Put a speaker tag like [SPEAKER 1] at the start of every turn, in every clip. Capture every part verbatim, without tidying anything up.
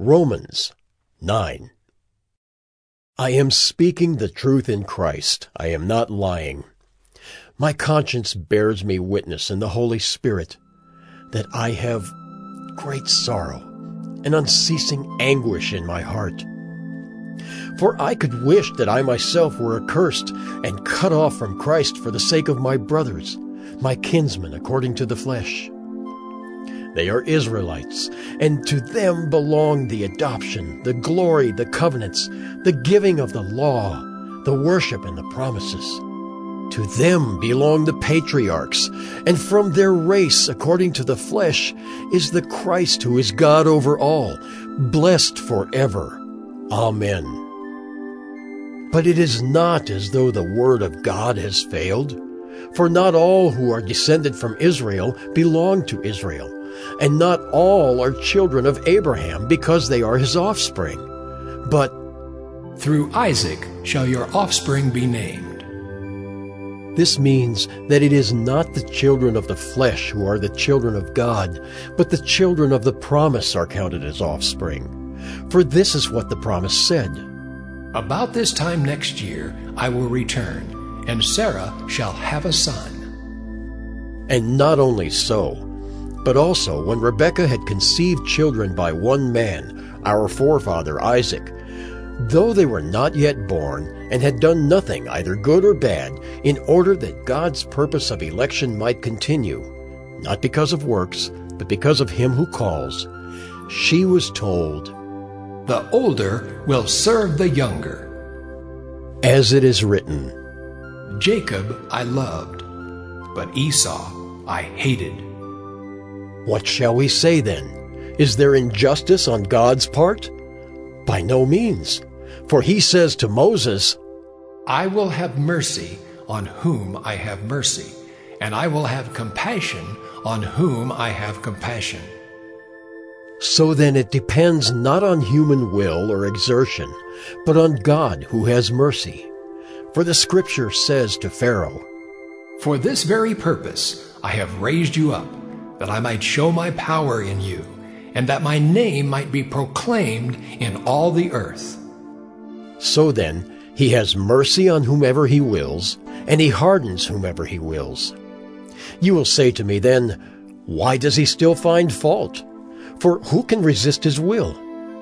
[SPEAKER 1] Romans nine. I am speaking the truth in Christ. I am not lying. My conscience bears me witness in the Holy Spirit that I have great sorrow and unceasing anguish in my heart. For I could wish that I myself were accursed and cut off from Christ for the sake of my brothers, my kinsmen according to the flesh. They are Israelites, and to them belong the adoption, the glory, the covenants, the giving of the law, the worship and the promises. To them belong the patriarchs, and from their race, according to the flesh, is the Christ who is God over all, blessed forever. Amen. But it is not as though the word of God has failed, for not all who are descended from Israel belong to Israel, and not all are children of Abraham because they are his offspring. But
[SPEAKER 2] through Isaac shall your offspring be named.
[SPEAKER 1] This means that it is not the children of the flesh who are the children of God, but the children of the promise are counted as offspring. For this is what the promise said.
[SPEAKER 2] About this time next year I will return, and Sarah shall have a son.
[SPEAKER 1] And not only so, but also when Rebekah had conceived children by one man, our forefather Isaac, though they were not yet born and had done nothing either good or bad, in order that God's purpose of election might continue, not because of works, but because of him who calls, she was told,
[SPEAKER 2] "The older will serve the younger."
[SPEAKER 1] As it is written,
[SPEAKER 2] "Jacob I loved, but Esau I hated."
[SPEAKER 1] What shall we say then? Is there injustice on God's part? By no means. For he says to Moses,
[SPEAKER 2] "I will have mercy on whom I have mercy, and I will have compassion on whom I have compassion."
[SPEAKER 1] So then it depends not on human will or exertion, but on God who has mercy. For the Scripture says to Pharaoh,
[SPEAKER 2] "For this very purpose I have raised you up, that I might show my power in you, and that my name might be proclaimed in all the earth."
[SPEAKER 1] So then, he has mercy on whomever he wills, and he hardens whomever he wills. You will say to me then, why does he still find fault? For who can resist his will?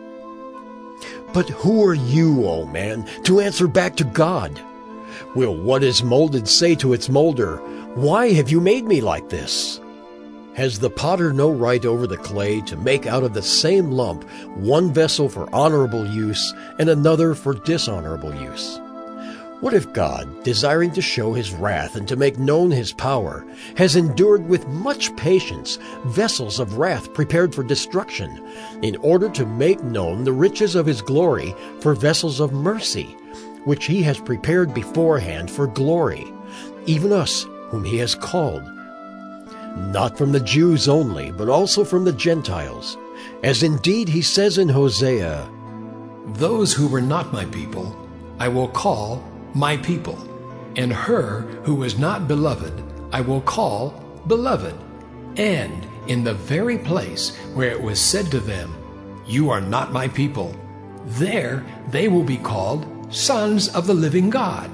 [SPEAKER 1] But who are you, O man, to answer back to God? Will what is molded say to its molder, "Why have you made me like this?" Has the potter no right over the clay to make out of the same lump one vessel for honorable use and another for dishonorable use? What if God, desiring to show his wrath and to make known his power, has endured with much patience vessels of wrath prepared for destruction, in order to make known the riches of his glory for vessels of mercy, which he has prepared beforehand for glory, even us whom he has called, not from the Jews only, but also from the Gentiles, as indeed he says in Hosea,
[SPEAKER 2] "Those who were not my people I will call my people, and her who was not beloved I will call beloved." And in the very place where it was said to them, "You are not my people," there they will be called sons of the living God.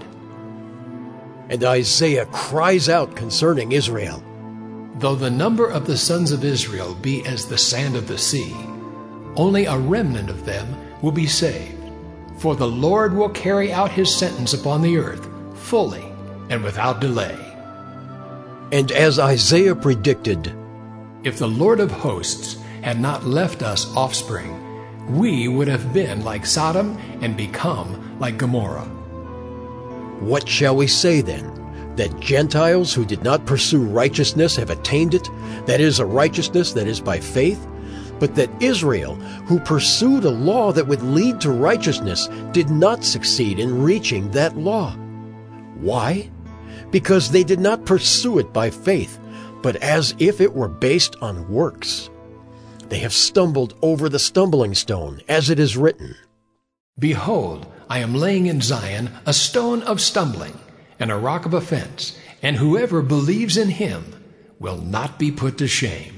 [SPEAKER 1] And Isaiah cries out concerning Israel,
[SPEAKER 2] "Though the number of the sons of Israel be as the sand of the sea, only a remnant of them will be saved. For the Lord will carry out his sentence upon the earth fully and without delay."
[SPEAKER 1] And as Isaiah predicted,
[SPEAKER 2] "If the Lord of hosts had not left us offspring, we would have been like Sodom and become like Gomorrah."
[SPEAKER 1] What shall we say then? That Gentiles who did not pursue righteousness have attained it, that is, a righteousness that is by faith, but that Israel, who pursued a law that would lead to righteousness, did not succeed in reaching that law. Why? Because they did not pursue it by faith, but as if it were based on works. They have stumbled over the stumbling stone, as it is written,
[SPEAKER 2] "Behold, I am laying in Zion a stone of stumbling, and a rock of offense, and whoever believes in him will not be put to shame."